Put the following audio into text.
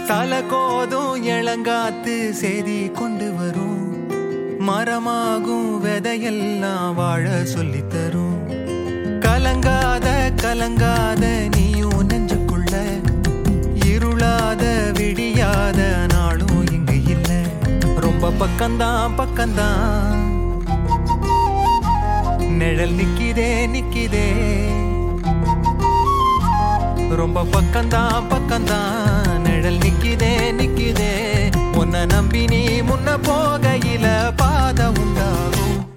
தலை கோதும் இளங்காத்து செய்தி கொண்டு வரும். மரமாகும் விதையெல்லாம் வாழ சொல்லித்தரும். கலங்காத கலங்காத நீயும் நெஞ்சுக்குள்ள, இருளாத விடியாத நாளும் இங்கு இல்ல. ரொம்ப பக்கம்தான் பக்கம்தான் நிழல் நிக்கிதே நிக்கிதே. ரொம்ப பக்கம்தான் பக்கம்தான் நிழல் நிக்கிதே நிக்கிதே. உன்னை நம்பி நீ முன்ன போகையில பாதை உண்டா